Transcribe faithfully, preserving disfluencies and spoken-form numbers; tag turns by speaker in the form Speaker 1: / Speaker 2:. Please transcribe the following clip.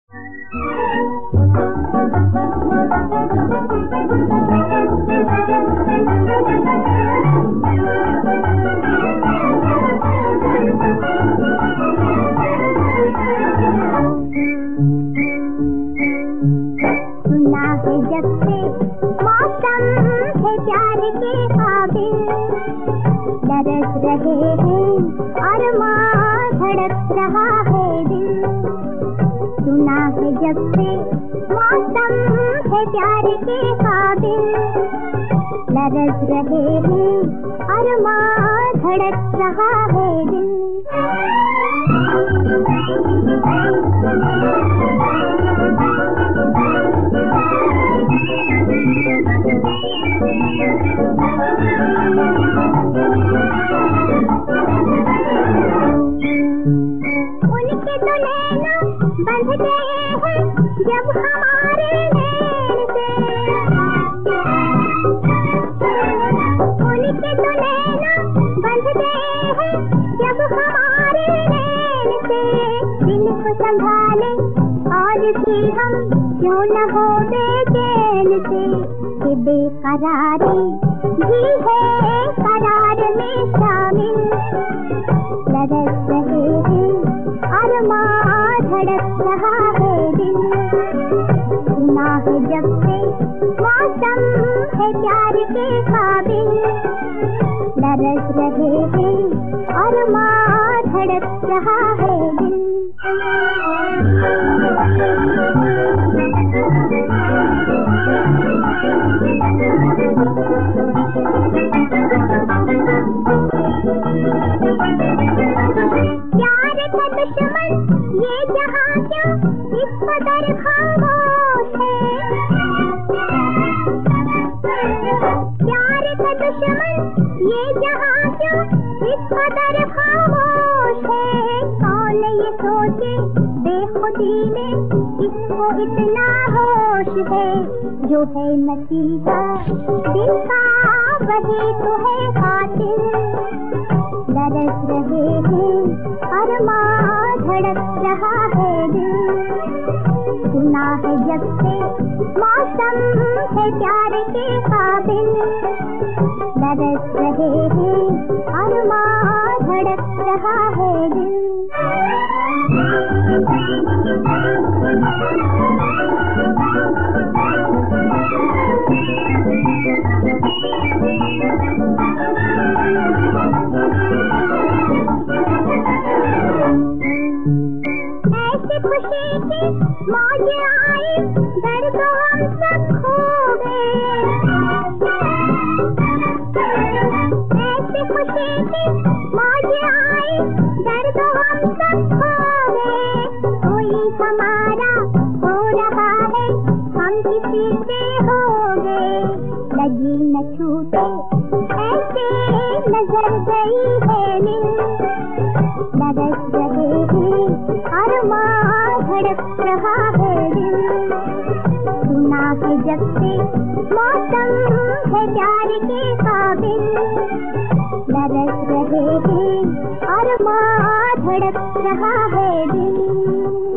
Speaker 1: सुना है जब से मौसम है प्यार के काबिल, दरस रहे हैं अरमां धड़क रहा है दिल। सुना है जब से मौसम है प्यार के काबिल, दरस रहे हैं अरमां धड़क रहा है दिल। उनके तो नैना बंध गए हैं जब हमारे नैन से, उनके तो नैना बंध गए हैं जब हमारे नैन से। दिल को संभाले और भी हम क्यों न हो बेचैन से, कि बेकरारी भी है करार में शामिल, लरस रहे हैं अरमां धड़क रहा है दिल। सुना है जब से मौसम है प्यार के काबिल, लरस रहे हैं अरमां धड़क रहा है दिल। प्यार का दुश्मन ये जहां क्यों इस कदर खामोश है, प्यार का दुश्मन ये जहां क्यों इस कदर खामोश है। कौन ये सोचे बेखुदी में इसको इतना होश है, जो है नतीजा दिल का वही तो है कातिल, दरस रहे हैं अरमां धड़क रहा है दिल। सुना है जब से मौसम है प्यार के काबिल, दरस रहे हैं अरमां धड़क रहा है दिल। ऐसी खुशी की मौज आई दर्द हम सब खो गए, ऐसी खुशी की मौज आई दर्द हम सब खो गए। कोई हमारा हो रहा है हम किसी से हो गए, लगी न छूटे ऐसे नजर गई है नींद, दरस रहे हैं अरमां धड़क रहा है दिल। सुना है जब से मौसम है प्यार के काबिल, दरस रहे हैं अरमां धड़क रहा है दिल।